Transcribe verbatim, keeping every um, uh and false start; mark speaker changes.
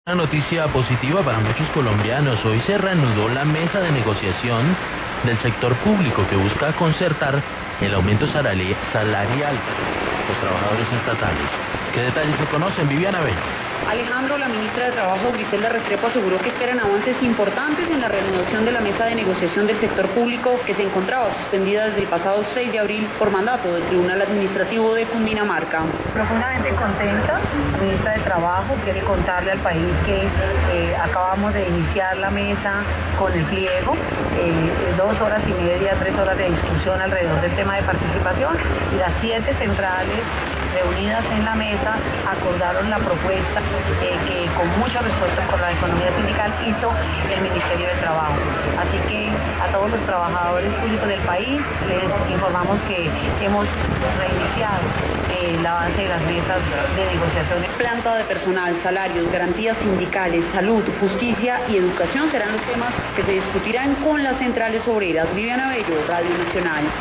Speaker 1: Una noticia positiva para muchos colombianos. Hoy se reanudó la mesa de negociación del sector público que busca concertar el aumento salari- salarial de los trabajadores estatales. ¿Qué detalles se conocen? Viviana Bello.
Speaker 2: Alejandro, la ministra de Trabajo, Griselda Restrepo, aseguró que esperan avances importantes en la reanudación de la mesa de negociación del sector público que se encontraba suspendida desde el pasado seis de abril por mandato del Tribunal Administrativo de Cundinamarca.
Speaker 3: Profundamente contenta, ministra de Trabajo, quiere contarle al país que eh, acabamos de iniciar la mesa con el pliego, eh, dos horas y media, tres horas de discusión alrededor del tema de participación y las siete centrales reunidas en la mesa acordaron la propuesta eh, que con mucha respuesta por la economía sindical hizo el Ministerio de Trabajo. Así que a todos los trabajadores públicos del país les informamos que hemos reiniciado eh, el avance de las mesas de negociación.
Speaker 2: Planta de personal, salarios, garantías sindicales, salud, justicia y educación serán los temas que se discutirán con las centrales obreras. Viviana Bello, Radio Nacional.